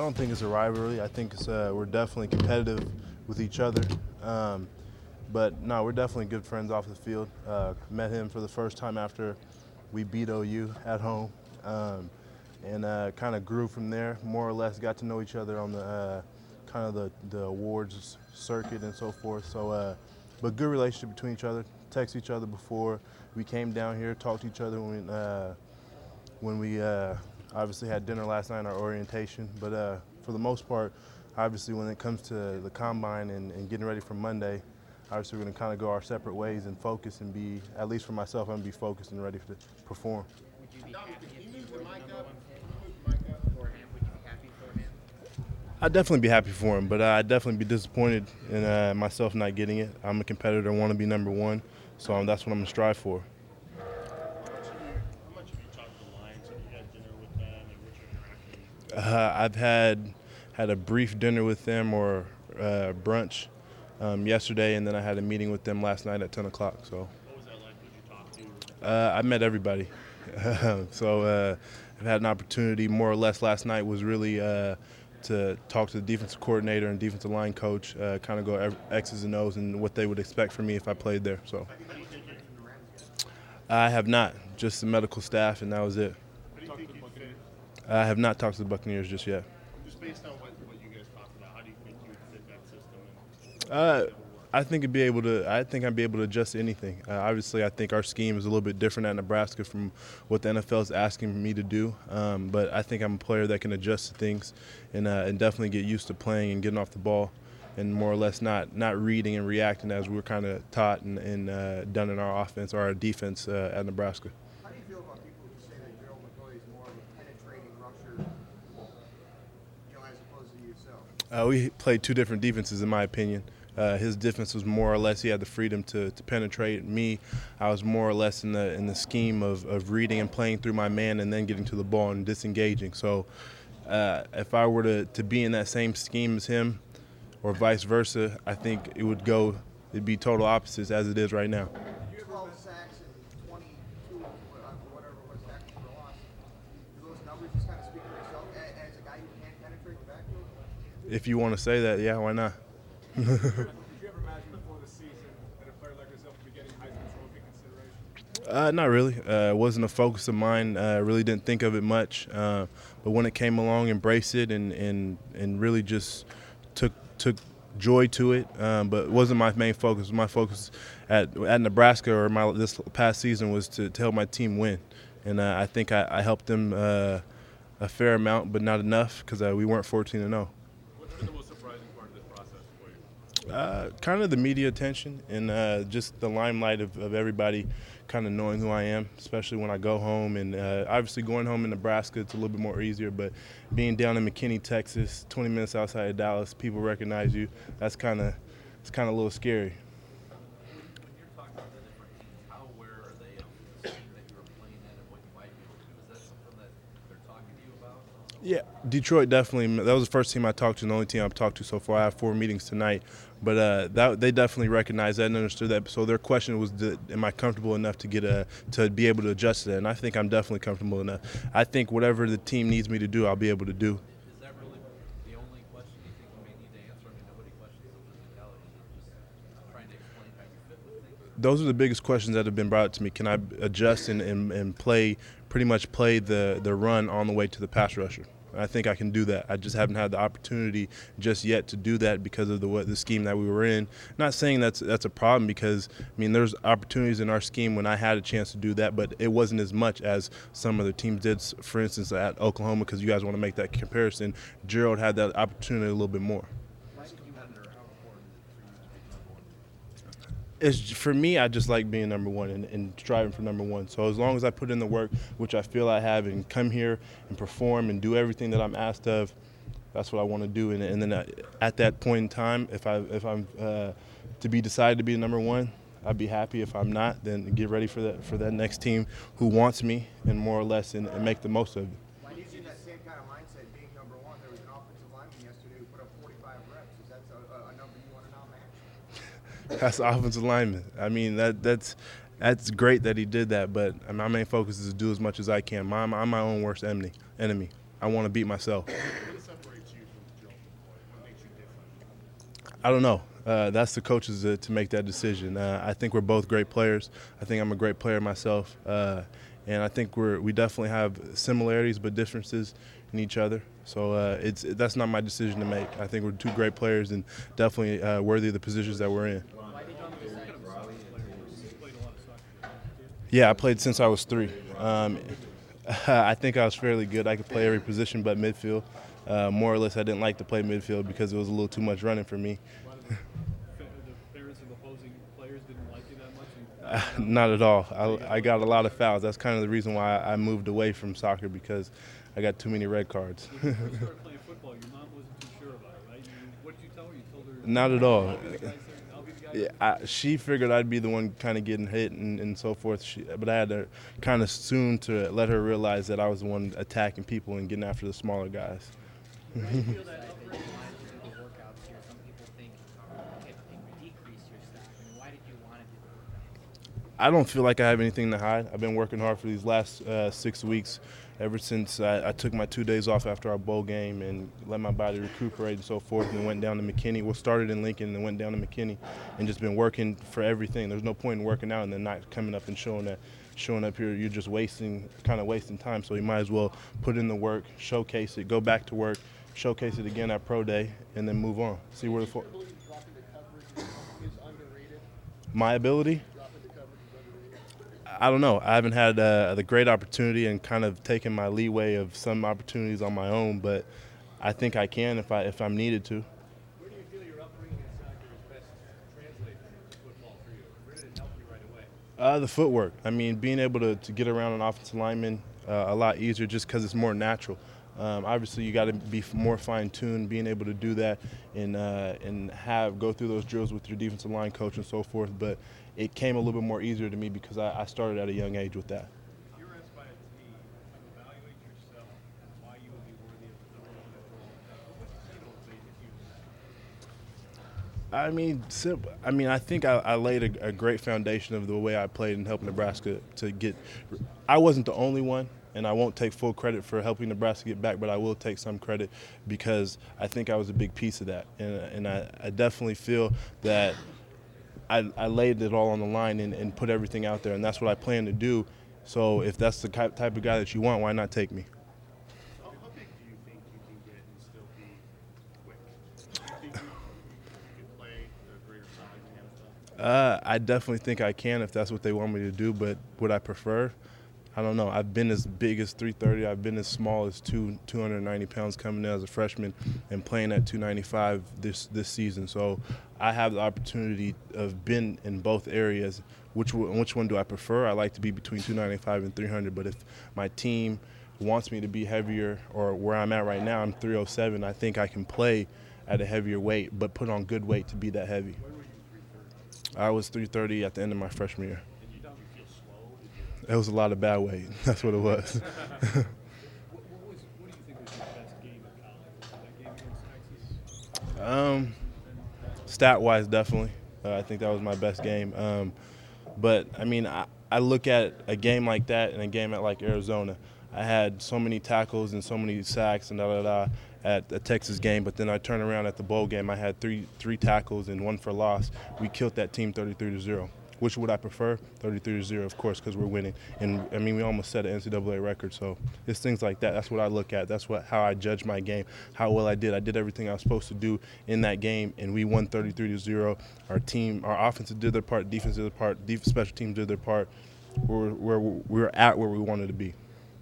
don't think it's a rivalry. I think we're definitely competitive with each other. But no, we're definitely good friends off the field. Met him for the first time after we beat OU at home, and kind of grew from there. More or less, got to know each other on the kind of the awards circuit and so forth. So, but good relationship between each other. Text each other before we came down here. Talked to each other when we obviously had dinner last night in our orientation. But for the most part, obviously when it comes to the combine and getting ready for Monday, obviously we're going to kind of go our separate ways and focus and be, at least for myself, I'm going to be focused and ready to perform. Would you be happy if you were the number one pick for him? Would you be happy for him? I'd definitely be happy for him, but I'd definitely be disappointed in myself not getting it. I'm a competitor, want to be number one, so that's what I'm going to strive for. How much have you talked to the Lions? Have you had dinner with them, and what's your interaction? I've had a brief dinner with them or brunch yesterday, and then I had a meeting with them last night at 10 o'clock. So. What was that like? Who did you talk to? I met everybody. So I've had an opportunity more or less last night was really to talk to the defensive coordinator and defensive line coach, kind of go X's and O's and what they would expect from me if I played there. So I have not, just the medical staff, and that was it. What do you think you fit? I have not talked to the Buccaneers just yet. Just based on what you guys talked about, how do you think you would fit that system? I think I'd be able to adjust to anything. Obviously, I think our scheme is a little bit different at Nebraska from what the NFL is asking me to do. But I think I'm a player that can adjust to things and definitely get used to playing and getting off the ball, and more or less not reading and reacting as we're kind of taught and done in our offense or our defense at Nebraska. How do you feel about people who say that Gerald McCoy is more of a penetrating rusher, as opposed to yourself? We played two different defenses, in my opinion. His defense was more or less he had the freedom to penetrate. Me, I was more or less in the scheme of reading and playing through my man and then getting to the ball and disengaging. So if I were to be in that same scheme as him or vice versa, I think it'd be total opposites as it is right now. 12 sacks and 22, whatever it was, tackles for loss. Do those numbers just kind of speak for yourself as a guy who can't penetrate the backfield? If you want to say that, yeah, why not? Did you ever imagine before the season that a player like yourself would be getting Heisman Trophy consideration? Not really. It wasn't a focus of mine. Really didn't think of it much. But when it came along, embraced it and really just took joy to it. But it wasn't my main focus. My focus at Nebraska or this past season was to help my team win. And I think I helped them a fair amount, but not enough because we weren't 14-0. What's been the most surprising part of this process for you? Kind of the media attention and just the limelight of everybody kind of knowing who I am, especially when I go home. And obviously going home in Nebraska, it's a little bit more easier, but being down in McKinney, Texas, 20 minutes outside of Dallas, people recognize you. It's kind of a little scary. When you're talking about the different teams, how aware are they of the scheme that you were playing in and what you might be able to do? Is that something that they're talking to you about? Yeah, Detroit definitely. That was the first team I talked to, and the only team I've talked to so far. I have 4 meetings tonight, but they definitely recognized that and understood that. So their question was, am I comfortable enough to be able to adjust to that? And I think I'm definitely comfortable enough. I think whatever the team needs me to do, I'll be able to do. Is that really the only question you think you may need to answer? I mean, nobody questions the physicality. Is it just trying to explain how you fit with things? Those are the biggest questions that have been brought to me. Can I adjust and pretty much play the run on the way to the pass rusher? I think I can do that. I just haven't had the opportunity just yet to do that because of the scheme that we were in. Not saying that's a problem because, I mean, there's opportunities in our scheme when I had a chance to do that, but it wasn't as much as some other teams did, for instance, at Oklahoma, because you guys want to make that comparison. Gerald had that opportunity a little bit more. Why did you wonder how important is it for you to be number one? For me, I just like being number one and striving for number one. So as long as I put in the work, which I feel I have, and come here and perform and do everything that I'm asked of, that's what I want to do. And then at that point in time, if I'm to be decided to be number one, I'd be happy. If I'm not, then get ready for that next team who wants me and more or less and make the most of it. Why using that same kind of mindset, being number one? There was an offensive lineman yesterday who put up 45 reps. Is that a number you want to now match? That's the offensive lineman. I mean, that's great that he did that, but my main focus is to do as much as I can. I'm my own worst enemy. I want to beat myself. What separates you I don't know. That's the coaches to make that decision. I think we're both great players. I think I'm a great player myself, and I think we definitely have similarities but differences in each other. So that's not my decision to make. I think we're two great players and definitely worthy of the positions that we're in. Yeah, I played since I was 3. I think I was fairly good. I could play every position but midfield. More or less, I didn't like to play midfield because it was a little too much running for me. The parents of opposing players didn't like you that much? Not at all. I got a lot of fouls. That's kind of the reason why I moved away from soccer, because I got too many red cards. When you first started playing football, your mom wasn't too sure about it, right? What did you tell her? You told her? Not at all. I'll be the guy. She figured I'd be the one kind of getting hit and so forth. But I had to kind of soon to let her realize that I was the one attacking people and getting after the smaller guys. Feel that upgrade the workouts here. Some people think it decrease your stock. I mean, why did you want to do the workouts? I don't feel like I have anything to hide. I've been working hard for these last 6 weeks, ever since I took my 2 days off after our bowl game and let my body recuperate and so forth, and went down to McKinney. Well, started in Lincoln and went down to McKinney and just been working for everything. There's no point in working out and then not coming up and showing up here. You're just wasting time. So you might as well put in the work, showcase it, go back to work, showcase it again at Pro Day, and then move on. See where the my ability. I don't know. I haven't had the great opportunity and kind of taken my leeway of some opportunities on my own, but I think I can if I'm needed to. Where do you feel your upbringing in soccer is best translated to football for you? Where did it help you right away? The footwork. I mean, being able to get around an offensive lineman a lot easier just because it's more natural. Obviously, you got to be more fine-tuned, being able to do that and go through those drills with your defensive line coach and so forth. But it came a little bit more easier to me because I started at a young age with that. If you're asked by a team to evaluate yourself and why you would be worthy of the number 1 overall, what's the motivate you? I mean, I think I laid a great foundation of the way I played and helped Nebraska to get. I wasn't the only one, and I won't take full credit for helping Nebraska get back, but I will take some credit because I think I was a big piece of that, and I definitely feel that I laid it all on the line and put everything out there, and that's what I plan to do. So if that's the type of guy that you want, why not take me? How big do you think you can get and still be quick? Do you think you can play at a greater size in the NFL? I definitely think I can if that's what they want me to do, but would I prefer? I don't know. I've been as big as 330. I've been as small as 290 pounds coming in as a freshman and playing at 295 this season. So I have the opportunity of being in both areas. Which one do I prefer? I like to be between 295 and 300. But if my team wants me to be heavier, or where I'm at right now, I'm 307. I think I can play at a heavier weight, but put on good weight to be that heavy. Where were you 330? I was 330 at the end of my freshman year. And you feel slow? It was a lot of bad weight. That's what it was. What do you think was your best game in college? Was that game against Texas? Stat-wise, definitely. I think that was my best game. But, I mean, I look at a game like that and a game at like Arizona. I had so many tackles and so many sacks and at the Texas game, but then I turn around at the bowl game. I had three tackles and 1 for loss. We killed that team 33-0. Which would I prefer? 33-0, of course, because we're winning. And, I mean, we almost set an NCAA record. So it's things like that. That's what I look at. That's how I judge my game, how well I did. I did everything I was supposed to do in that game, and we won 33-0. Our offense did their part, defense did their part, special teams did their part. We're at where we wanted to be.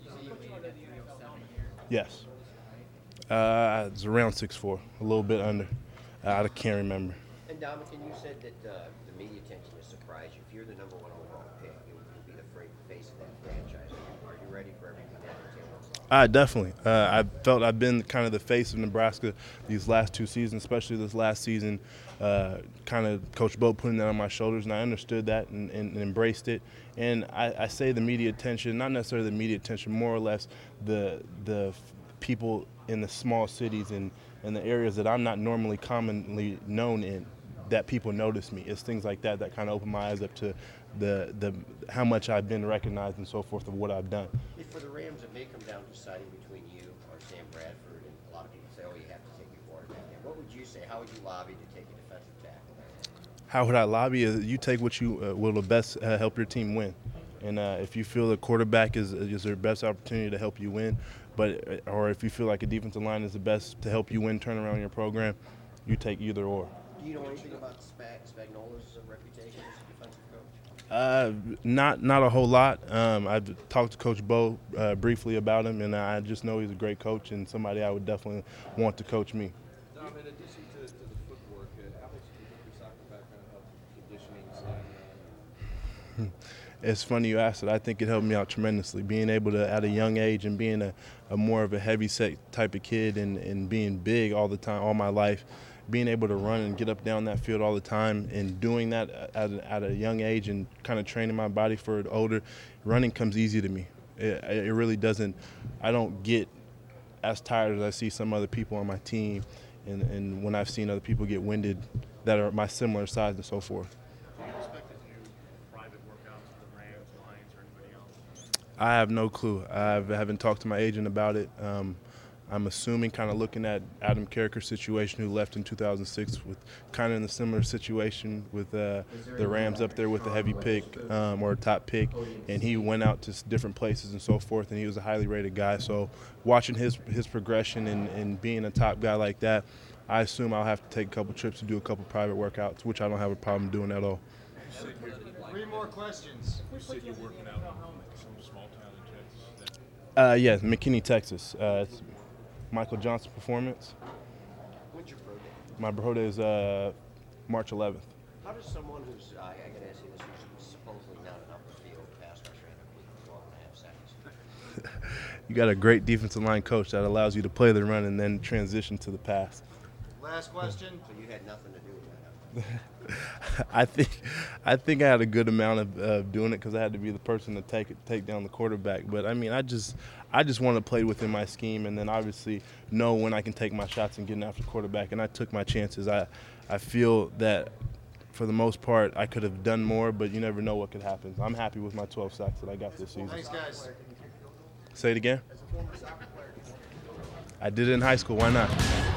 Yes. It's around 6'4", a little bit under. I can't remember. And Dominic, you said that the media attention has surprised you. If you're the number 1 overall pick, you'll be the face of that franchise. Are you ready for everything that entails? Definitely. I felt I've been kind of the face of Nebraska these last 2 seasons, especially this last season. Kind of Coach Bo putting that on my shoulders, and I understood that and embraced it. And I say the media attention, not necessarily the media attention, more or less the people in the small cities and the areas that I'm not normally commonly known in, that people notice me. It's things like that kind of open my eyes up to the how much I've been recognized and so forth of what I've done. For the Rams, it may come down to deciding between you or Sam Bradford, and a lot of people say, oh, you have to take your quarterback. And what would you you say? How would you lobby to take a defensive tackle? How would I lobby? You take what you will the best help your team win. And if you feel the quarterback is your best opportunity to help you win, or if you feel like a defensive line is the best to help you win, turn around your program, you take either or. Do you know anything about Spagnola's reputation as a defensive coach? Not a whole lot. I've talked to Coach Bo briefly about him, and I just know he's a great coach and somebody I would definitely want to coach me. Dom, in addition to the footwork, how much do you think your soccer background helped conditioning, stamina? It's funny you asked it. I think it helped me out tremendously. Being able to, at a young age, and being a more of a heavy set type of kid and being big all the time, all my life, being able to run and get up down that field all the time and doing that at a young age and kind of training my body for it older, running comes easy to me. It really doesn't. I don't get as tired as I see some other people on my team and when I've seen other people get winded that are my similar size and so forth. Do you expect to do private workouts with the Rams, Lions, or anybody else? I have no clue. I haven't talked to my agent about it. I'm assuming, kind of looking at Adam Carricker's situation, who left in 2006, with kind of in a similar situation with the Rams up there with the heavy pick or top pick, and he went out to different places and so forth, and he was a highly rated guy. So watching his progression and being a top guy like that, I assume I'll have to take a couple trips to do a couple private workouts, which I don't have a problem doing at all. 3 more questions. You said you're working out in some small town in Texas. Yeah, McKinney, Texas. It's Michael Johnson Performance. When's your pro day? My bro day is March 11th. How does someone who's, I gotta ask you this, who's supposedly not an upper field pass rusher end up with 12.5 seconds? You got a great defensive line coach that allows you to play the run and then transition to the pass. Last question. So you had nothing to do with that, huh? I think I had a good amount of doing it because I had to be the person to take down the quarterback. But I mean, I just want to play within my scheme and then obviously know when I can take my shots and get after the quarterback. And I took my chances. I feel that for the most part I could have done more, but you never know what could happen. I'm happy with my 12 sacks that I got this season. Thanks, guys. Say it again. As a former soccer player, I did it in high school. Why not?